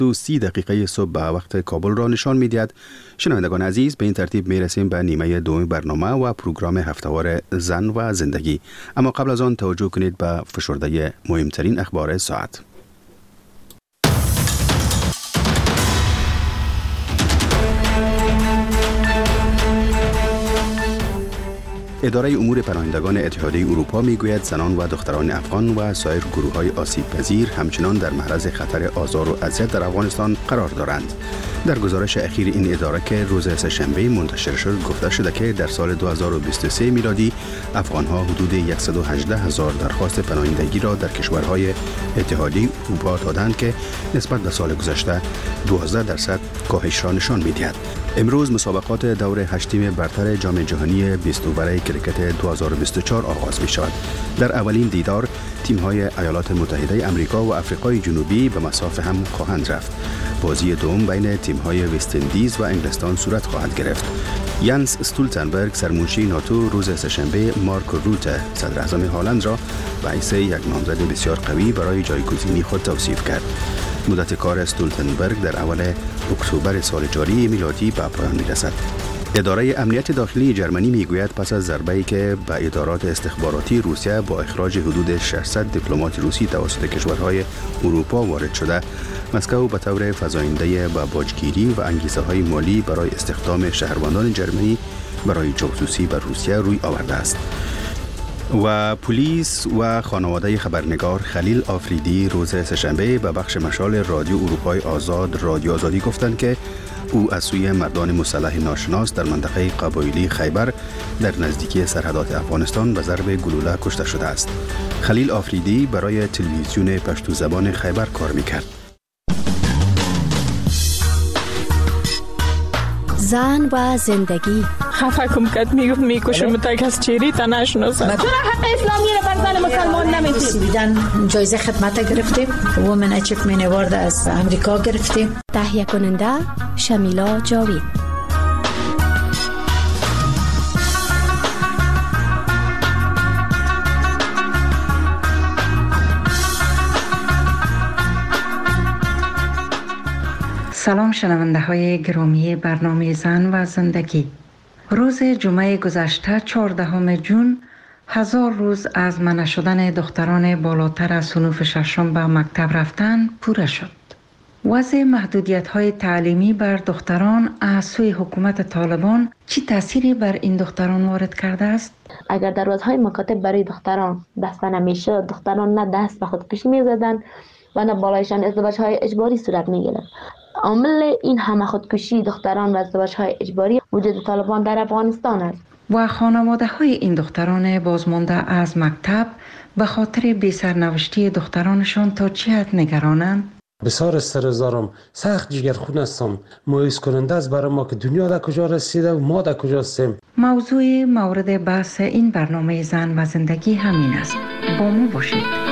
30 دقیقه صبح به وقت کابل را نشان می‌دهد. شنوندگان عزیز، به این ترتیب می‌رسیم به نیمه دوم برنامه و پروگرام هفتهوار زن و زندگی. اما قبل از آن توجه کنید به فشرده مهمترین اخبار ساعت. اداره امور پناهندگان اتحادیه اروپا میگوید زنان و دختران افغان و سایر گروه‌های آسیب پذیر همچنان در معرض خطر آزار و اذیت در افغانستان قرار دارند. در گزارش اخیر این اداره که روز سه‌شنبه منتشر شد گفته شده که در سال 2023 میلادی افغان‌ها حدود 118,000 درخواست پناهندگی را در کشورهای اتحادیه اروپا دادند که نسبت به سال گذشته 12% کاهش را نشان می‌دهد. امروز مسابقات دور 8 برتر جام جهانی 20 اوور کرکت 2024 آغاز می شود. در اولین دیدار تیم‌های ایالات متحده آمریکا و آفریقای جنوبی به مسافه هم خواهند رفت. بازی دوم بین تیم‌های وست اندیز و انگلستان صورت خواهد گرفت. یانس استولتنبرگ سرمنشی ناتو روز سه‌شنبه مارک روته صدر اعظم هلند را به حیث یک نامزد بسیار قوی برای جایگزینی خود توصیف کرد. مدت کار استولتنبرگ در اول اکتبر سال جاری میلادی به پایان می‌رسد. اداره امنیت داخلی جرمنی میگوید پس از ضربه‌ای که به ادارات استخباراتی روسیه با اخراج حدود 600 دیپلمات روسی توسط کشورهای اروپا وارد شده، مسکو به طور فزاینده به باجگیری و انگیزه‌های مالی برای استخدام شهروندان جرمنی برای جاسوسی بر روسیه روی آورده است. و پلیس و خانواده خبرنگار خلیل آفریدی روز سه‌شنبه به بخش مشال رادیو اروپای آزاد رادیو آزادی گفتند که او از سوی مردان مسلح ناشناس در منطقه قبایلی خیبر در نزدیکی سرحدات افغانستان به ضرب گلوله کشته شده است. خلیل آفریدی برای تلویزیون پشتو زبان خیبر کار میکرد. زن و زندگی. خفه کم کد میکشم تا کس چیری تا نشناسم. چرا حق اسلامی رو بر زن مسلمان نمیدید؟ بیدن جایزه خدمت گرفتیم. وومن اچیومنت اوارد از امریکا گرفتیم. تهیه کننده شمیلا جاوید. سلام شنونده های گرامی برنامه زن و زندگی. روز جمعه گذشته 14 جون 1000 روز از منع شدن دختران بالاتر از صنوف ششم به مکتب رفتن پوره شد. وضع محدودیت های تعلیمی بر دختران از سوی حکومت طالبان چی تأثیری بر این دختران وارد کرده است؟ اگر دروازهای مکاتب برای دختران بسته نمیشد، دختران نه دست به خودکشی می‌زدند و نه بالایشان ازدواج‌های اجباری صورت می‌گرفت. عامل این همه خودکشی دختران و ازدواج‌های اجباری وجود طالبان در افغانستان است. و خانواده‌های این دختران بازمانده از مکتب به خاطر بی‌سرنوشتی دخترانشان تا چه حد نگرانند؟ بسیار استرزارم، سخت جگرخون هستم. مایوس کننده است برای ما که دنیا در کجا رسیده و ما در کجا هستیم. موضوع مورد بحث این برنامه زن و زندگی همین است. با ما باشید.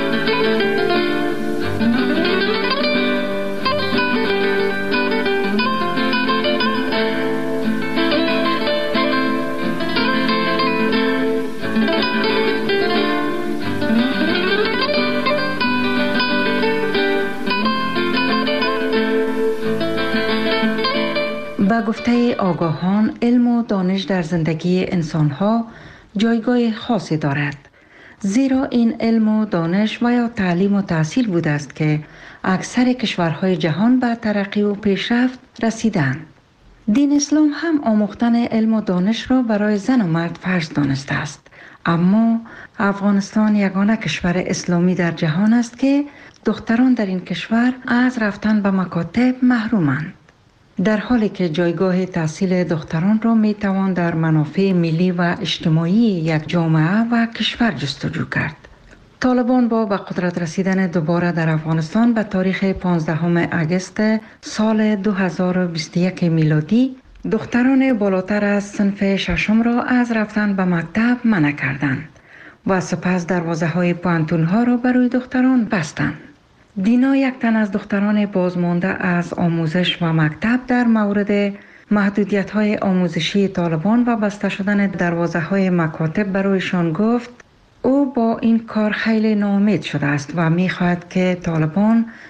با گفته آگاهان، علم و دانش در زندگی انسانها جایگاه خاصی دارد. زیرا این علم و دانش و یا تعلیم و تحصیل بوده است که اکثر کشورهای جهان به ترقی و پیشرفت رسیدند. دین اسلام هم آموختن علم و دانش را برای زن و مرد فرض دانسته است. اما افغانستان یگانه کشور اسلامی در جهان است که دختران در این کشور از رفتن به مکاتب محرومند. در حالی که جایگاه تحصیل دختران را می توان در منافع ملی و اجتماعی یک جامعه و کشور جستجو کرد. طالبان با به قدرت رسیدن دوباره در افغانستان به تاریخ 15 اگست سال 2021 میلادی دختران بالاتر از صنف ششم را از رفتن به مکتب منع کردند و سپس دروازه‌های پانتون‌ها را برای دختران بستند. دینا، یک تن از دختران بازمانده از آموزش و مکتب، در مورد محدودیت‌های آموزشی طالبان و بسته شدن دروازه‌های مکاتب برایشان گفت او با این کار خیلی ناامید شده است و می‌خواهد که طالبان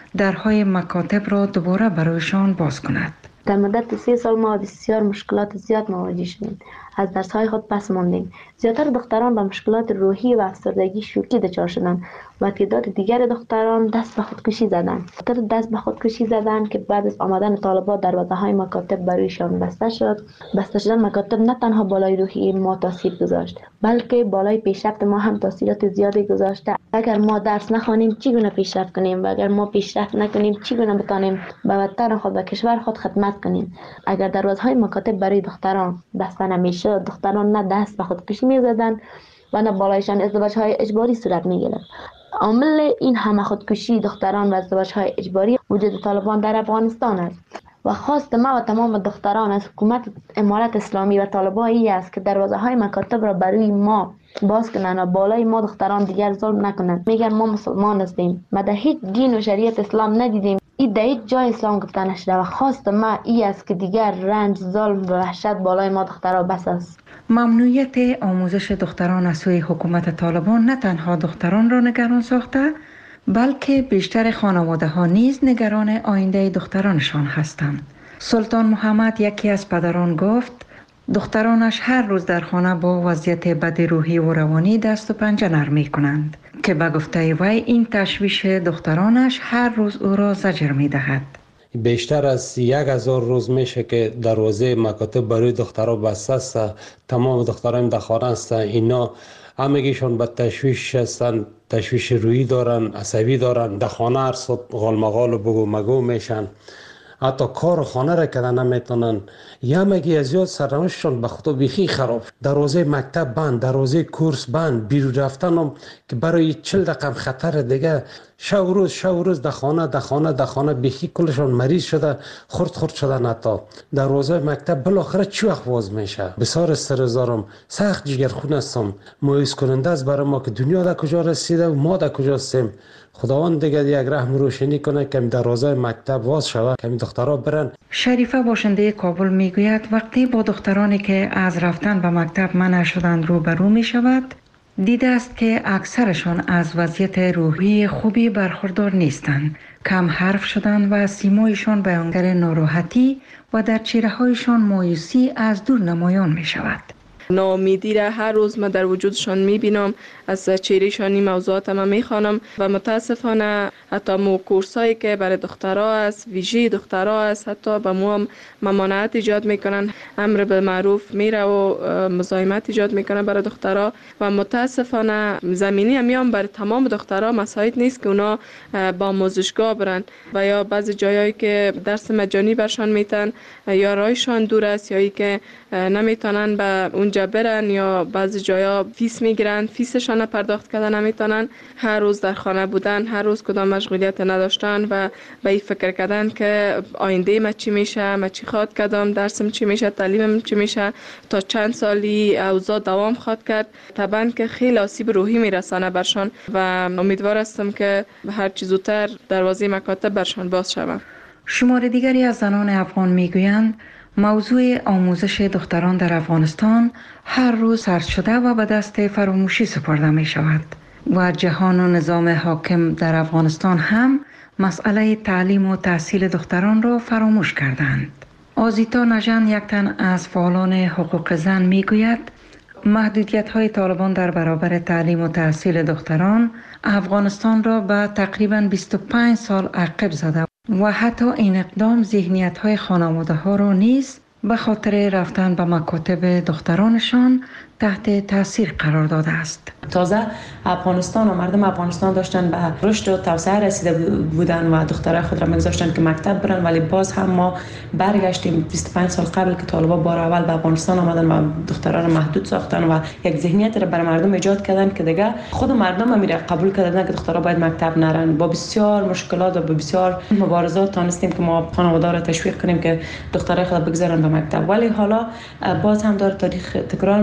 درهای مکاتب را دوباره برایشان باز کند. در مدت 3 سال ما بسیار مشکلات زیاد مواجه شدیم. از درس‌های خود پس ماندیم. زیاتر دختران با مشکلات روحی و افسردگی شوکی دچار شدند و تعداد دیگر دختران دست به خودکشی زدند. دست به خودکشی زدند که بعد از آمدن طالبان دروازه‌های مکاتب برایشان بسته شد. بسته شدن مکاتب نه تنها بالای روحی ما تاثیر گذاشت، بلکه بالای پیشرفت ما هم تاثیرات زیادی گذاشته. اگر ما درس نخوانیم چگونه پیشرفت کنیم و اگر ما پیشرفت نکنیم چگونه بتانیم به وطن خود و کشور خود خدمت کنیم؟ اگر دروازه‌های مکاتب برای دختران بسته نمیشد، دختران نه دست به خودکشی می‌زدند و نه بالایشان ازدواج‌های اجباری صورت می‌گرفت. عامل این همه خودکشی دختران و ازدواج‌های اجباری وجود طالبان در افغانستان است و خواست ما و تمام دختران از حکومت امارت اسلامی و طالبان است که دروازه‌های مکاتب را برای ما باز کنند و بالای ما دختران دیگر ظلم نکنند. میگن ما مسلمان هستیم، ما در هیچ دین و شریعت اسلام ندیدیم، این در هیچ جای اسلام گفته نشده و خواست ما است که دیگر رنج، ظلم و وحشت بالای ما دختران بس است. ممنوعیت آموزش دختران از سوی حکومت طالبان نه تنها دختران را نگران ساخته، بلکه بیشتر خانواده ها نیز نگران آینده دخترانشان هستند. سلطان محمد، یکی از پدران، گفت دخترانش هر روز در خانه با وضعیت بد روحی و روانی دست و پنجه نرم می‌کنند که به گفته وی این تشویش دخترانش هر روز او را زجر می‌دهد. بیشتر از 1000 روز میشه که دروازه مکاتب برای دخترها بسته است. تمام دختران در خانه هستند. اینا همگیشون به تشویش هستند، تشویش روحی دارن، عصبی دارن، در خانه هر صبح غالمغال و بگو مگو میشن، حتی کار خانه را کردن نمیتونن. یمگی از زیاد سرنوشتشون به خدا بیخی خراب. دروازه مکتب بند، دروازه کورس بند، بیرون رفتن هم که برای 40 دقیقه خطر دیگه. شو روز در خانه بیخی کلشون مریض شده، خرد شدن. حتی دروازه مکتب بالاخره چی وقت باز میشه؟ بسیار استرس دارم، سخت جگرخون هستم، مایوس کننده است برای ما که دنیا در کجا رسیده و ما در کجا هستیم. خداوند دیگه یک رحم روشنی کنه که دروازه مکتب باز شود، که دخترها برن. شریفه باشنده کابل میگوید وقتی با دخترانی که از رفتن به مکتب منع شدند روبرو می شود، دیده است که اکثرشان از وضعیت روحی خوبی برخوردار نیستند. کم حرف شدند و سیمایشان بیانگر ناراحتی و در چهره هایشان مایوسی از دور نمایان می شود. ناامیدی را هر روز من در وجودشان میبینم، از چهرهشان این موضوعات ما میخوانم و متاسفانه حتی کورسایی که برای دخترها است، ویژه دخترها است، حتی به ما ممانعت ایجاد میکنن، امر بالمعروف میره و مزاحمت ایجاد میکنه برای دخترها و متاسفانه زمینی همیان برای تمام دخترها مساعد نیست که اونا با آموزشگاه برن و یا بعضی جایایی که درس مجانی برشان میتن یا رایشان دور است یا ای که نمیتونن به اونجا برن یا بعضی جایا فیس میگیرن، فیسشان پرداخت کردن نمیتونن. هر روز در خانه بودن، هر روز کدام مشغولیت نداشتن و به این فکر کردن که آینده ما چی میشه، ما چی خواد کردم، درسم چی میشه، تعلیمم چی میشه، تا چند سالی اوضاع دوام خواد کرد. طبعا که خیلی آسیب روحی میرسانه برشان و امیدوار هستم که هر چیز زودتر دروازه مکاتب برشان باز شود. شمار دیگری از زنان افغان میگویند موضوع آموزش دختران در افغانستان هر روز سرد شده و به دست فراموشی سپرده می شود و جهان و نظام حاکم در افغانستان هم مسئله تعلیم و تحصیل دختران را فراموش کردند. آزیتا نژن، یک تن از فعالان حقوق زن، می گوید محدودیت های طالبان در برابر تعلیم و تحصیل دختران افغانستان را به تقریباً 25 سال عقب زده و حتی این اقدام ذهنیت های خانواده ها را نیز به خاطر رفتن به مکاتب دخترانشان تحت تاثیر قرار داده است. تازه افغانستان و مردم افغانستان داشتن به رشد و توسعه رسیده بودن و دخترای خود را می‌گذاشتن که مکتب برن، ولی باز هم ما برگشتیم 25 سال قبل که طالبان بار اول به افغانستان آمدن و دختران را محدود ساختن و یک ذهنیت را برای مردم ایجاد کردن که دیگه خود مردم هم قبول کردن که دخترها باید مکتب نرن. با بسیار مشکلات و با بسیار مبارزات تونستیم که ما خانواده را تشویق کنیم که دخترای خود بگذارن به مکتب، ولی حالا باز هم داره تاریخ تکرار میشه و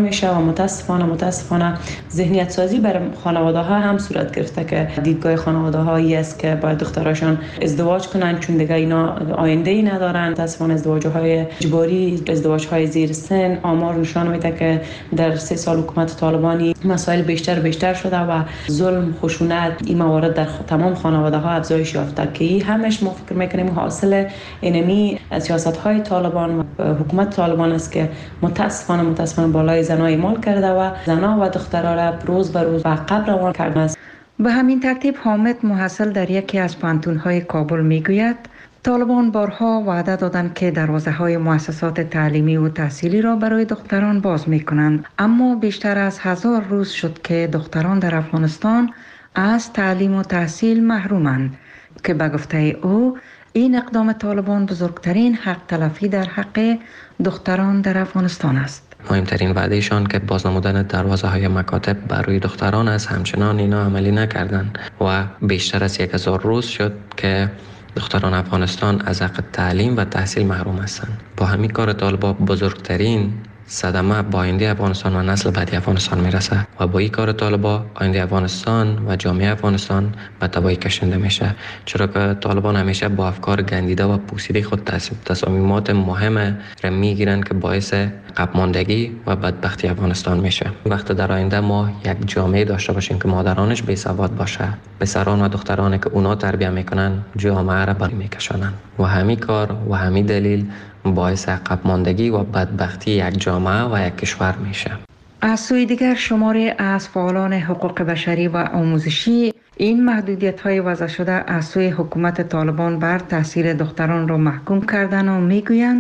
متاسفانه ذهنیت سازی بر خانواده ها هم صورت گرفته که دیدگاه خانواده هایی است که باید دختراشان ازدواج کنن چون دیگه اینا آینده ای ندارن. متاسفانه ازدواج های اجباری، ازدواج های زیر سن، آمار نشان میده که در 3 سال حکومت طالبانی مسائل بیشتر شده و ظلم، خشونت این موارد در تمام خانواده ها افزایش یافته که این همش ما فکر میکنیم حاصل اینمی سیاست های طالبان و حکومت طالبان است که متاسفانه بالای زنای اعمال کرده و زنا و دخترها را روز به روز به عقب روان کرده است. به همین ترتیب حامد محصل در یکی از پانتون‌های کابل میگوید طالبان بارها وعده دادند که دروازه‌های مؤسسات تعلیمی و تحصیلی را برای دختران باز می‌کنند، اما بیشتر از 1000 روز شد که دختران در افغانستان از تعلیم و تحصیل محرومند که به گفته او این اقدام طالبان بزرگترین حق تلفی در حق دختران در افغانستان است. مهمترین وعدهشان که بازنمودن دروازه های مکاتب برای دختران است، همچنان اینا عملی نکردند و بیشتر از 1000 روز شد که دختران افغانستان از حق تعلیم و تحصیل محروم هستند. با همین کار طالبان بزرگترین صدمه با آینده افغانستان و نسل بعدی افغانستان میرسه و با این کار طالبان آینده افغانستان و جامعه افغانستان به تباهی کشانده میشه، چرا که طالبان همیشه با افکار گندیده و پوسیده خود تصمیمات مهم را میگیرن که باعث عقب ماندگی و بدبختی افغانستان میشه. وقتی در آینده ما یک جامعه داشته باشیم که مادرانش بی سواد باشه، پسران و دخترانی که اونا تربیت میکنن جامعه را بالا میکشانن و همین کار و همین دلیل باعث عقب ماندگی و بدبختی یک جامعه و یک کشور میشه. از سوی دیگر شماری از فعالان حقوق بشری و آموزشی این محدودیت‌های وضع شده از سوی حکومت طالبان بر تحصیل دختران را محکوم کردن و میگویند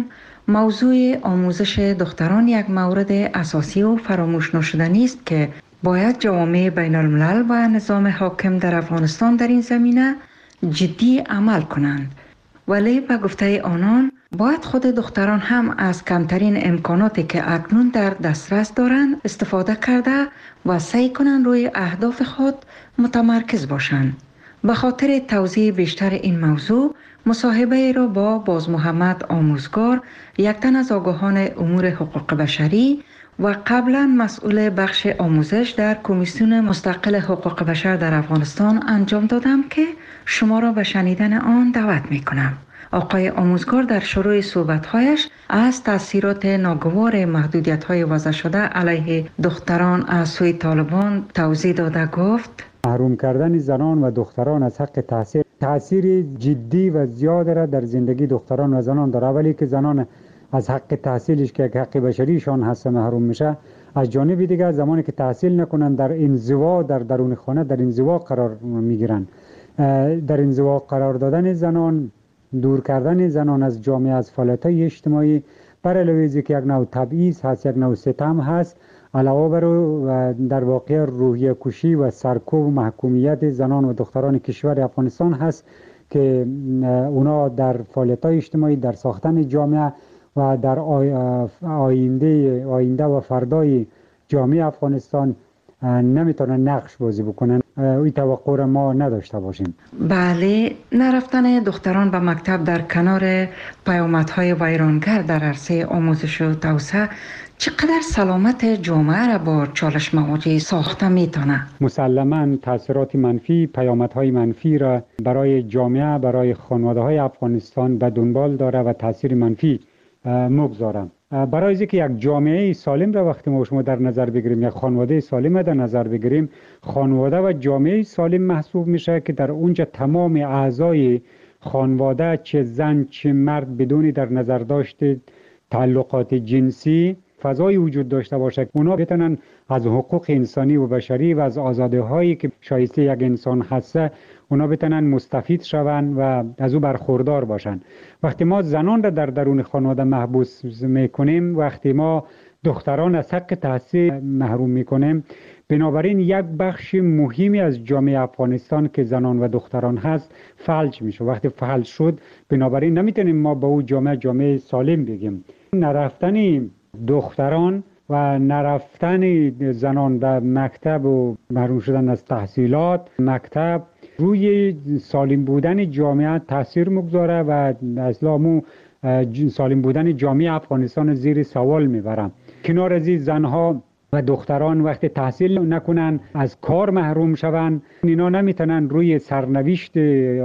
موضوع آموزش دختران یک مورد اساسی و فراموش نشدنی است که باید جوامع بین الملل و نظام حاکم در افغانستان در این زمینه جدی عمل کنند. ولی به گفته آنان باید خود دختران هم از کمترین امکاناتی که اکنون در دسترس دارند استفاده کرده و سعی کنند روی اهداف خود متمرکز باشند. به خاطر توضیح بیشتر این موضوع مصاحبه را با باز محمد آموزگار، یک تن از آگاهان امور حقوق بشری و قبلا مسئول بخش آموزش در کمیسیون مستقل حقوق بشر در افغانستان انجام دادم که شما را به شنیدن آن دعوت می کنم. آقای آموزگار در شروع صحبت‌هایش از تأثیرات ناگوار محدودیت‌های وضع شده علیه دختران از سوی طالبان توضیح داده گفت: محروم کردن زنان و دختران از حق تحصیل تأثیر جدی و زیاد را در زندگی دختران و زنان داره، ولی که زنان از حق تحصیلش که حق بشریشان هست محروم میشه. از جانب دیگر زمانی که تحصیل نکنن در انزوا در درون خانه در انزوا قرار میگیرن. در انزوا قرار دادن زنان، دور کردن زنان از جامعه، از فعالیت‌های اجتماعی، بر علاوه که یک نوع تبعیض هست، یک نوع ستم هست، علاوه بر در واقع روحیه کشی و سرکوب و محکومیت زنان و دختران کشور افغانستان هست که اونا در فعالیت‌های اجتماعی، در ساختن جامعه و در آینده و فردای جامعه افغانستان نمیتونن نقش بازی بکنن. این توقع را ما نداشته باشیم. بله، نرفتن دختران به مکتب در کنار پیامدهای ویرانگر در عرصه آموزش و توسعه چقدر سلامت جامعه را با چالش مواجه ساخته میتونه؟ مسلماً تاثیرات منفی، پیامدهای منفی را برای جامعه، برای خانواده‌های افغانستان به دنبال داره و تاثیر منفی مگذارم. برای اینکه یک جامعه سالم را وقتی ما شما در نظر بگیریم، یک خانواده سالم را در نظر بگیریم، خانواده و جامعه سالم محسوب میشه که در اونجا تمام اعضای خانواده، چه زن چه مرد، بدون در نظر داشته تعلقات جنسی فضای وجود داشته باشه، اونا بتونن از حقوق انسانی و بشری و از آزادی هایی که شایسته یک انسان هسته اونا بتونن مستفید شوند و از او برخوردار باشن. وقتی ما زنان را در درون خانواده محبوس میکنیم، وقتی ما دختران از حق تحصیل محروم میکنیم، بنابراین یک بخش مهمی از جامعه افغانستان که زنان و دختران هست فلج میشه. وقتی فلج شد، بنابراین نمیتونیم ما به او جامعه سالم بگیم. نرفتن دختران و نرفتن زنان در مکتب و محروم شدن از تحصیلات مکتب روی سالم بودن جامعه تاثیر میگذاره و اصلا سالم بودن جامعه افغانستان زیر سوال میبرم. کنار از این زنها و دختران وقتی تحصیل نکنن از کار محروم شوند، اینا نمیتونن روی سرنوشت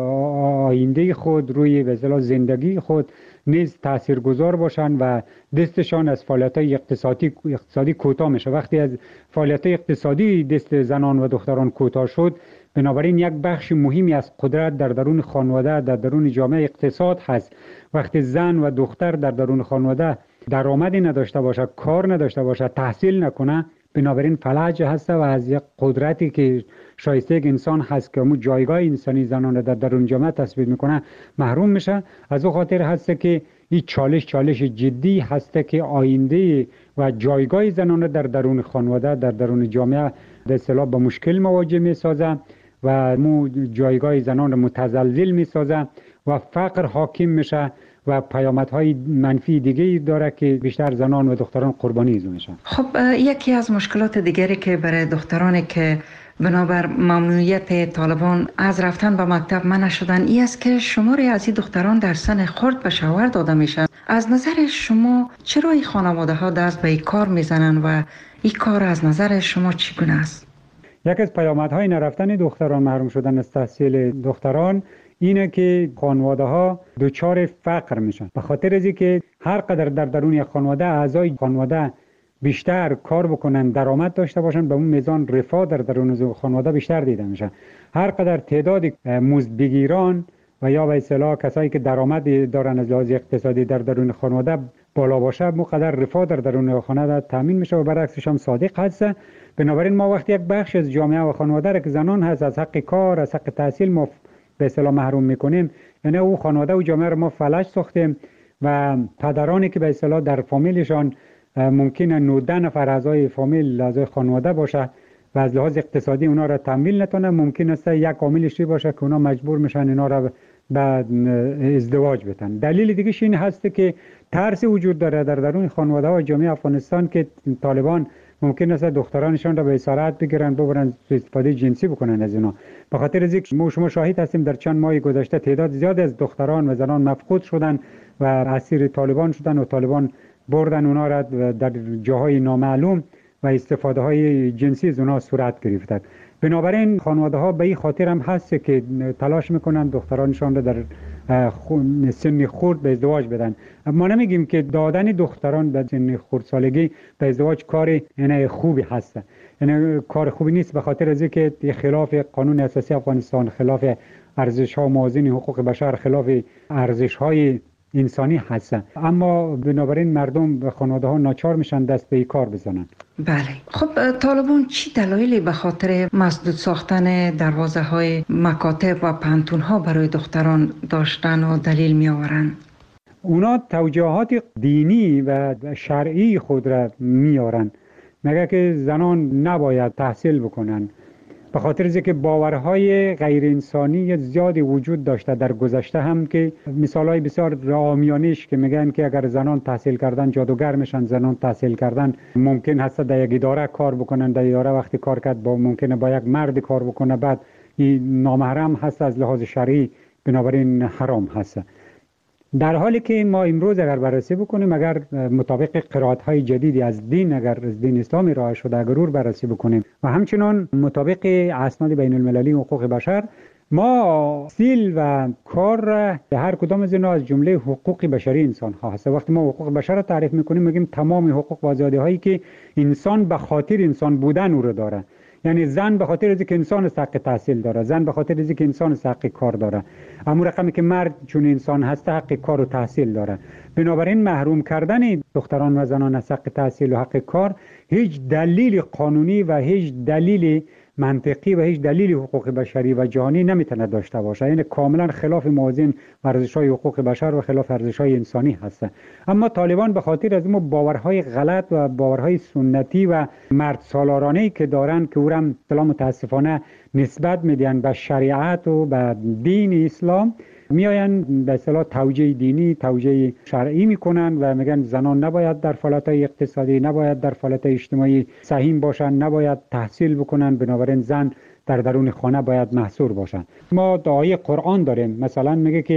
آینده خود، روی به اصطلاح زندگی خود نیز تاثیرگذار باشن و دستشان از فعالیت‌های اقتصادی کوتاه میشه. وقتی از فعالیت‌های اقتصادی دست زنان و دختران کوتاه شد، بنابراین یک بخش مهمی از قدرت در درون خانواده، در درون جامعه اقتصاد هست. وقتی زن و دختر در درون خانواده درآمدی نداشته باشه، کار نداشته باشه، تحصیل نکنه، بنابراین فلج هست و از یک قدرتی که شایسته یک انسان هست که جایگاه انسانی زنان در درون جامعه تثبیت میکنه محروم میشه. از او خاطر هست که این چالش جدی هست که آینده و جایگاه زنان در درون خانواده، در درون جامعه به اصطلاح با مشکل مواجه میسازه و جایگاه زنان متزلزل میسازه و فقر حاکم میشه و پیامدهای منفی دیگه داره که بیشتر زنان و دختران قربانی از میشن. خب یکی از مشکلات دیگری که برای دخترانی که بنابر ممنوعیت طالبان از رفتن به مکتب منع شدن این است که شماری از این دختران در سن خرد به شوهر داده میشن. از نظر شما چرا این خانواده ها دست به این کار میزنن و این کار از نظر شما چگونه است؟ یکی از پیامدهای نرفتن دختران، محروم شدن از تحصیل دختران، اینه که خانواده ها دچار فقر میشن. به خاطر از اینکه هر قدر در درون یک خانواده اعضای خانواده بیشتر کار بکنن، درآمد داشته باشن، به اون میزان رفاه در درون خانواده بیشتر دیده میشه. هر قدر تعداد مزدبگیران و یا به اصطلاح کسایی که درآمد دارن از لحاظ اقتصادی در درون خانواده بالا باشه، مقدر رفاه در درون خانواده تامین میشه و برعکسش هم صادق هست. بنابراین ما وقتی یک بخش از جامعه و خانواده را که زنان هست از حق کار، از حق تحصیل ما به اصطلاح محروم میکنیم، یعنی او خانواده و جامعه رو ما فلج ساختیم و پدرانی که به اصطلاح در فامیلشان ممکنه 19 نفر اعضای فامیل، اعضای خانواده باشه و از لحاظ اقتصادی اونا را تمویل نتونه، ممکن است یک عاملش باشه که اونا مجبور میشن اینا را به ازدواج بدن. دلیل دیگه این هست که ترس وجود داره در درون خانواده و جامعه افغانستان که طالبان ممکن است دخترانشان را به اسارت بگیرن، ببرن استفاده جنسی بکنن از اینا. به خاطر از اینکه شما شاهد هستیم در چند ماه گذشته تعداد زیادی از دختران و زنان مفقود شدن و اسیر طالبان شدن و طالبان بردن اونا را در جاهای نامعلوم و استفاده های جنسی از اونا صورت گرفته. بنابراین خانواده ها به این خاطر هم هست که تلاش میکنن دخترانشان را در سن خرد به ازدواج بدن. ما نمیگیم که دادن دختران در سن خردسالگی به ازدواج کار یعنی خوبی هست، یعنی کار خوبی نیست، به خاطر از اینکه خلاف قانون اساسی افغانستان، خلاف ارزش ها موازین حقوق بشر، خلاف ارزش های انسانی هست. اما بنابراین مردم و خانواده ها ناچار میشن دست به این کار بزنن. بله. خب طالبان چی دلایلی به خاطر مسدود ساختن دروازه های مکاتب و پانتون ها برای دختران داشتن و دلیل می آورند؟ اونا توجیهات دینی و شرعی خود را می آورند. مگه که زنان نباید تحصیل بکنن، به خاطر از اینکه باورهای غیر انسانی زیادی وجود داشته در گذشته هم که مثالای بسیار عامیانه‌اش که میگن که اگر زنان تحصیل کردن جادوگر میشن، زنان تحصیل کردن ممکن هست در یک اداره کار بکنن، در اداره وقتی کار کرد ممکنه با یک مرد کار بکنه، بعد این نامحرم هست از لحاظ شرعی، بنابراین حرام هست. در حالی که ما امروز اگر بررسی بکنیم، اگر مطابق قرائت‌های جدیدی از دین، اگر از دین اسلامی ارائه شده اگر بررسی بکنیم و همچنان مطابق اسناد بین المللی حقوق بشر، ما سیل و کار هر کدام از اینا از جمله حقوق بشری انسان ها هست. وقتی ما حقوق بشر را تعریف میکنیم میگیم تمام حقوق و آزادی هایی که انسان به خاطر انسان بودن او را داره. یعنی زن به خاطر اینکه انسان حق تحصیل داره، زن به خاطر اینکه انسان حق کار داره، اما رقمی که مرد چون انسان هست حق کار و تحصیل داره. بنابراین محروم کردن دختران و زنان از حق تحصیل و حق کار هیچ دلیل قانونی و هیچ دلیل منطقی و هیچ دلیل حقوق بشری و جهانی نمیتونه داشته باشه. یعنی کاملا خلاف موازین ارزش‌های حقوق بشر و خلاف ارزش‌های انسانی هست. اما طالبان به خاطر از اون باورهای غلط و باورهای سنتی و مرد سالارانه‌ای که دارن که او هم متاسفانه نسبت میدن به شریعت و به دین اسلام، میاین به اصطلاح توجیه دینی، توجیه شرعی میکنن و میگن زنان نباید در فعالیت‌های اقتصادی، نباید در فعالیت‌های اجتماعی سهیم باشن، نباید تحصیل بکنن، بنابراین زن در درون خانه باید محصور باشن. ما آیه قرآن داریم، مثلا میگه که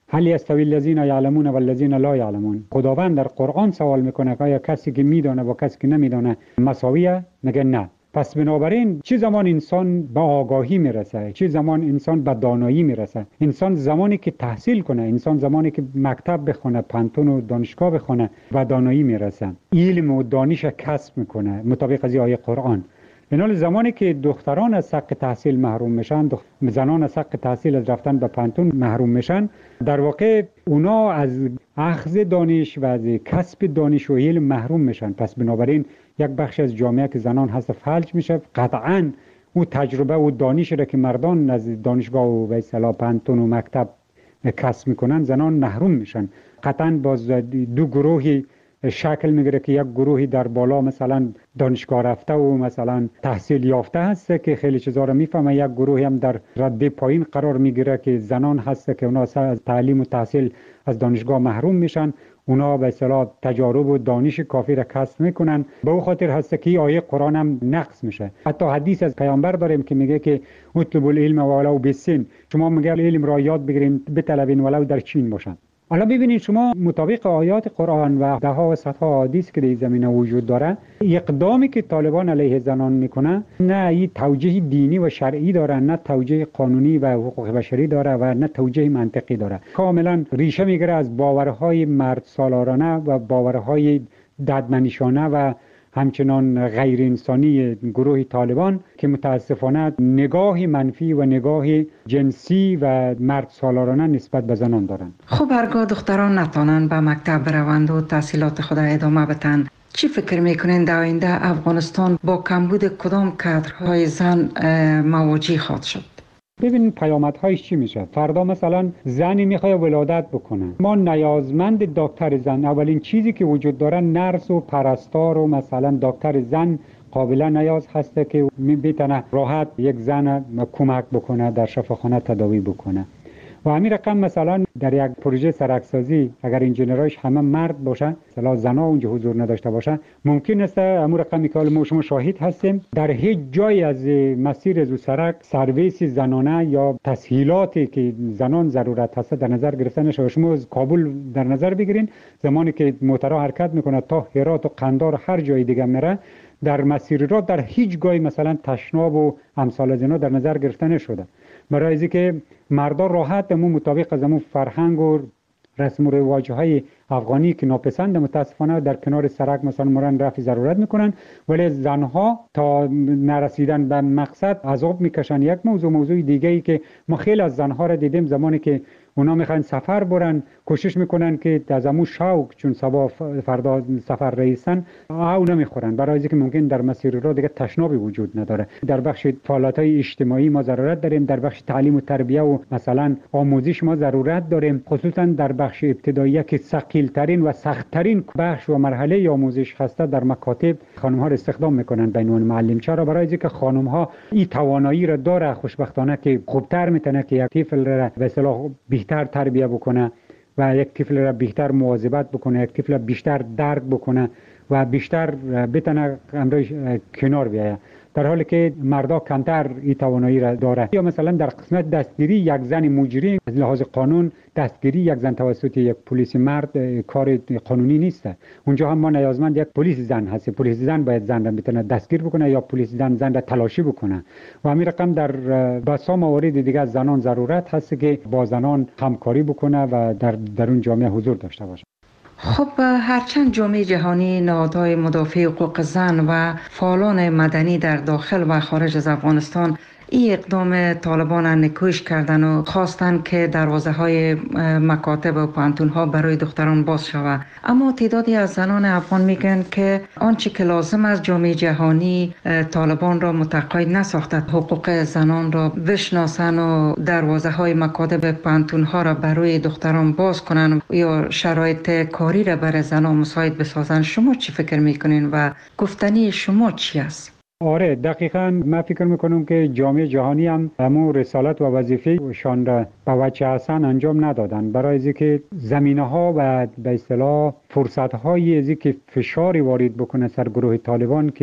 هل یستوی الذین یعلمون و الذین لا یعلمون. خداوند در قرآن سوال میکنه که آیا کسی که میدونه و کسی که نمیدونه مساویه؟ میگه نه. پس بنابراین چه زمان انسان به آگاهی میرسه، چه زمان انسان به دانایی میرسه؟ انسان زمانی که تحصیل کنه، انسان زمانی که مکتب بخونه، پانتون و دانشگاه بخونه و دانایی میرسه، علم و دانش کسب میکنه مطابق از آیه قرآن. بنابراین زمانی که دختران از حق تحصیل محروم میشن، زنان از حق تحصیل از رفتن به پانتون محروم میشن، در واقع اونا از اخذ دانش و از کسب دانش و علم محروم میشن. پس بنابراین یک بخش از جامعه که زنان هست فلج میشه. قطعاً او تجربه و دانش را که مردان از دانشگاه و به اصطلاح پانتون و مکتب کسب میکنن، زنان محروم میشن. قطعاً باز دو گروهی شکل میگیره که یک گروهی در بالا مثلا دانشگاه رفته و مثلا تحصیل یافته هست که خیلی چیزا رو میفهمه، یک گروهی هم در رده پایین قرار میگیره که زنان هست که اونا از تعلیم و تحصیل از دانشگاه محروم میشن. اونا به اصطلاح تجارب و دانش کافی را کسب میکنن. به او خاطر هست که آیه قرآن هم نقص میشه. حتی حدیث از پیامبر داریم که میگه که اطلبوا العلم ولو بالسین، شما میگه علم را یاد بگیرین بطلبین ولو در چین باشن. حالا ببینید شما مطابق آیات قرآن و ده ها و صدها حدیث که در زمینه وجود داره، اقدامی که طالبان علیه زنان میکنه نه این توجیه دینی و شرعی داره، نه توجیه قانونی و حقوق بشری داره و نه توجیه منطقی داره. کاملا ریشه میگیره از باورهای مرد سالارانه و باورهای ددمنشانه و همچنان غیر انسانی گروه طالبان که متاسفانه نگاه منفی و نگاه جنسی و مرد سالارانه نسبت به زنان دارند. خب هرگاه دختران نتانند به مکتب بروند و تحصیلات خود ادامه بدن، چی فکر میکنین در آینده افغانستان با کمبود کدام کادرهای زن مواجه خواهد شد؟ ببین پیامدهایش چی میشه. فردا مثلا زنی میخواد ولادت بکنه، ما نیازمند دکتر زن، اولین چیزی که وجود داره نرس و پرستار و مثلا دکتر زن قابل نیاز هسته که میتونه راحت یک زن کمک بکنه در شفاخانه تداوی بکنه. و همین رقم مثلا در یک پروژه سرکسازی اگر انجینراش همه مرد باشه، مثلا زنا اونجا حضور نداشته باشه، ممکن است همون رقمی که ما شما شاهد هستیم در هیچ جای از مسیر از سرک سرویس زنانه یا تسهیلاتی که زنان ضرورت هست در نظر گرفته نشه. شما از کابل در نظر بگیرین، زمانی که موترها حرکت میکنه تا هرات و قندار و هر جای دیگه میره، در مسیر را در هیچ جای مثلا تشناب و امثال از اینا در نظر گرفته نشده. برای اینکه که مردان راحت همون مطابق از همون فرهنگ و رسم و رواج‌های افغانی که ناپسند متاسفانه در کنار سرک مثلا مرن رفع ضرورت میکنن، ولی زنها تا نرسیدن به مقصد عذاب میکشن. یک موضوع دیگه ای که ما خیلی از زنها را دیدیم، زمانی که اونا میخوان سفر برن کوشش میکنن که از همون شوق چون صبح فردا سفر رئیسن او نمیخورن، برای اینکه ممکن در مسیر را دیگه تشنابی وجود نداره. در بخش فعالیت‌های اجتماعی ما ضرورت داریم، در بخش تعلیم و تربیه و مثلا آموزش ما ضرورت داریم، خصوصا در بخش ابتدایی که ثقیل‌ترین و سخت‌ترین بخش و مرحله آموزش هسته در مکاتب خانم‌ها را استخدام میکنن به عنوان معلم. چرا؟ برای اینکه خانم‌ها این توانایی را داره خوشبختانه که خوبتر میتونه که یک طفل را به اصطلاح بیشتر تربیه بکنه و یک طفل را بیشتر مواظبت بکنه، یک طفل بیشتر درک بکنه و بیشتر بتونه امروز کنار بیاید، در حالی که مردا کمتر این توانایی را داره. یا مثلا در قسمت دستگیری یک زن مجرم از لحاظ قانون دستگیری یک زن توسط یک پلیس مرد کار قانونی نیست. اونجا هم ما نیازمند یک پلیس زن هست. پلیس زن باید زن را بتونه دستگیر بکنه یا پلیس زن را تلاشی بکنه. و همین رقم در بسا موارد دیگه زنان ضرورت هست که با زنان همکاری بکنه و در اون جامعه حضور داشته باشه. خب هرچند جامعه جهانی، نهادهای مدافع حقوق زن و فعالان مدنی در داخل و خارج از افغانستان این اقدام طالبان نکوش کردن و خواستن که دروازه های مکاتب و پانتون ها برای دختران باز شود، اما تعدادی از زنان افغان میگن که آنچه که لازم از جامعه جهانی طالبان را متقاعد نساخته حقوق زنان را بشناسن و دروازه های مکاتب پانتون ها را برای دختران باز کنن یا شرایط کاری را برای زنان مساعد بسازن. شما چی فکر میکنین و گفتنی شما چی است؟ آره دقیقاً من فکر میکنم که جامعه جهانی هم همون رسالت و وظیفه شان را به وجه حسن انجام ندادن، برای اینکه زمینه ها و به اصطلاح فرصت های از که فشاری وارد بکنه سر گروه طالبان که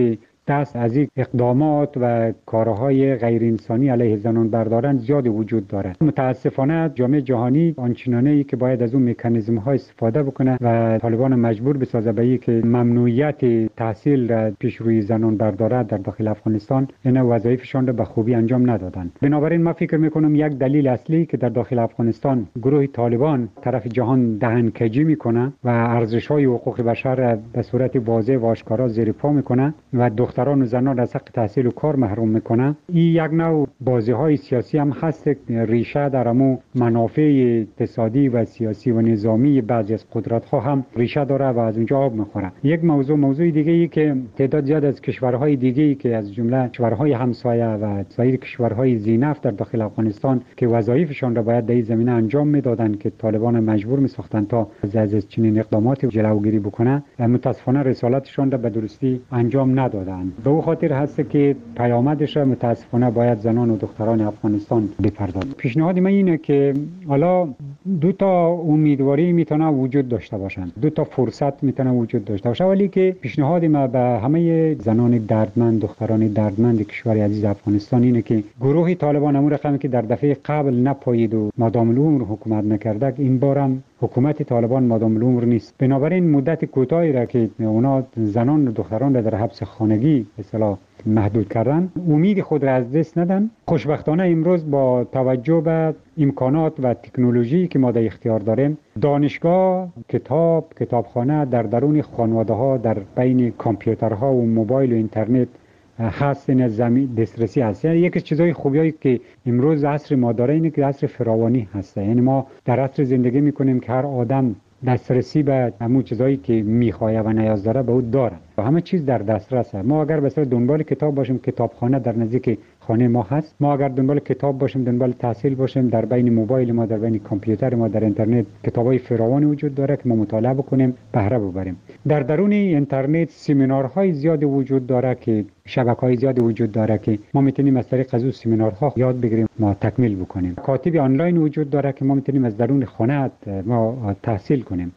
دست از این اقدامات و کارهای غیر انسانی علیه زنان بردارند زیاد وجود دارد. متاسفانه جامعه جهانی آنچنانه که باید از اون مکانیزم ها استفاده بکنه و طالبان مجبور بسازه به اینکه ممنوعیت تحصیل را پیش روی زنان بردارد در داخل افغانستان، این وظایفشان را به خوبی انجام ندادند. بنابراین من فکر میکنم یک دلیل اصلی که در داخل افغانستان گروه طالبان طرف جهان دهنکجی میکنه و ارزش‌های حقوق بشر را به صورت واضح و آشکارا زیر پا میکنه و دختران و زنان از حق تحصیل و کار محروم میکنه. این یک نوع بازی‌های سیاسی هم هست، ریشه در امو منافع اقتصادی و سیاسی و نظامی بعضی از قدرت‌ها هم ریشه داره و از اونجا آب میخوره. یک موضوع دیگه ای که تعداد زیاد از کشورهای دیگه‌ای که از جمله کشورهای همسایه و سایر کشورهای ذی‌نفت در داخل افغانستان که وظایفشان را باید در این زمینه انجام میدادند که طالبان مجبور میساختند تا از چنین اقداماتی جلوگیری بکنه، متاسفانه رسالتشان را به درستی انجام ندادند. به او خاطر هست که پیامدش متاسفانه باید زنان و دختران افغانستان بپردازند. پیشنهاد من اینه که حالا دو تا امیدواری میتونه وجود داشته باشند، دو تا فرصت میتونه وجود داشته باشه. ولی که پیشنهاد ما به همه زنان دردمند، دختران دردمند کشور عزیز افغانستان اینه که گروه طالبان امور رقمی که در دفعه قبل نپایید و مادام العمر حکومت نکرده، این بارم حکومت طالبان مادام العمر نیست. بنابراین مدت کوتاهی را که اونا زنان و دختران را در حبس خانگی به اصطلاح محدود کردن، امید خود را از دست ندن. خوشبختانه امروز با توجه به امکانات و تکنولوژی که ما در اختیار داریم، دانشگاه، کتابخانه در درون خانواده‌ها در بین کامپیوترها و موبایل و اینترنت هست، این زمین دسترسی هست. یعنی یکی از چیزهای خوبیایی که امروز عصر ما داره اینه که عصر فراوانی هست. یعنی ما در عصر زندگی میکنیم که هر آدم دسترسی به همون چیزایی که میخواه و نیاز داره به او داره و همه چیز در دسترس است. ما اگر به صورت دنبال کتاب باشیم، کتابخانه در نزدیک خانه ما هست. ما اگر دنبال کتاب باشیم، دنبال تحصیل باشیم، در بین موبایل ما، در بین کامپیوتر ما، در اینترنت کتابای فراوانی وجود داره که ما مطالعه بکنیم، بهره ببریم. در درون اینترنت سمینارهای زیاد وجود داره که شبکه‌های زیاد وجود داره که ما میتونیم از طریق از اون سمینارها یاد بگیریم، ما تکمیل بکنیم. کاتب آنلاین وجود داره که ما میتونیم از درون خانه ما تحصیل کنیم.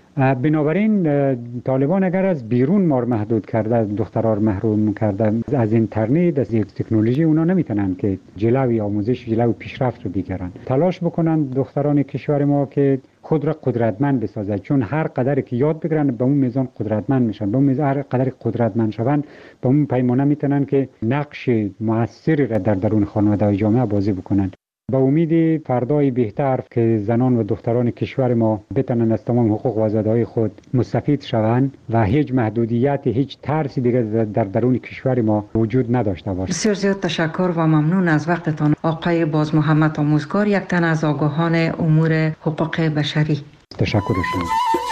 بنابراین طالبان اگر از بیرون ما محدود کرده، دخترها رو محروم کرده از اینترنت، از تکنولوژی، اونا نمیتونن که جلوی آموزش، جلوی پیشرفت رو بگیرن. تلاش بکنن دختران کشور ما که خود را قدرتمند بسازند، چون هر قدر که یاد بگیرن به اون میزان قدرتمند میشن. به اون میزان هر قدر قدرتمند شوند به اون پیمانه میتونن که نقش موثری را در درون خانواده و جامعه بازی بکنن. با امید فردای بهتر که زنان و دختران کشور ما بتونن از تمام حقوق و آزادی‌های خود مستفید شوند و هیچ محدودیت، هیچ ترسی دیگر در درون کشور ما وجود نداشته باشه. بسیار زیاد تشکر و ممنون از وقتتان آقای باز محمد آموزگار، یک تن از آگاهان امور حقوق بشری. تشکر شما.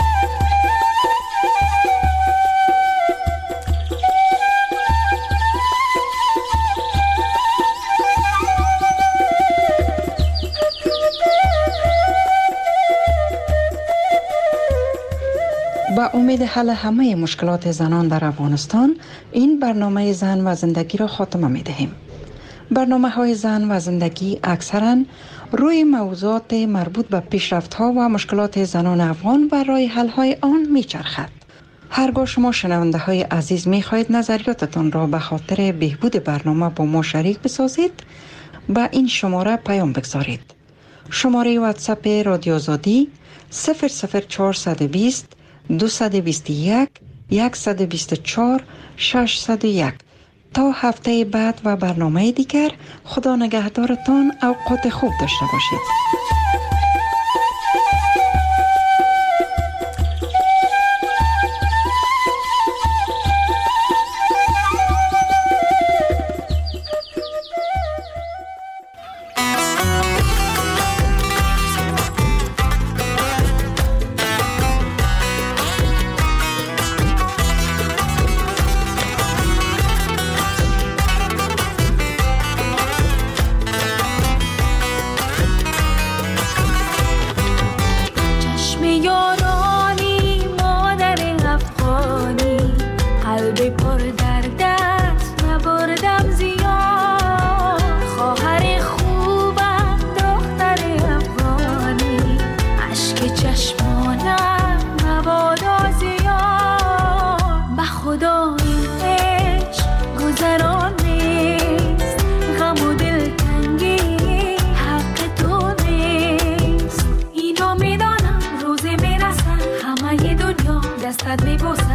با امید حل همه مشکلات زنان در افغانستان، این برنامه زن و زندگی را خاتمه می دهیم. برنامه های زن و زندگی اکثرا روی موضوعات مربوط به پیشرفت ها و مشکلات زنان افغان و راه حل های آن می چرخد. هرگاه شما شنونده های عزیز می خواهید نظریاتتان را به خاطر بهبود برنامه با ما شریک بسازید، با این شماره پیام بگذارید. شماره واتساپ رادیو آزادی 00420 221 124 601. تا هفته بعد و برنامه دیگر، خدا نگهدارتان، اوقات خوب داشته باشید. دستت میبوسم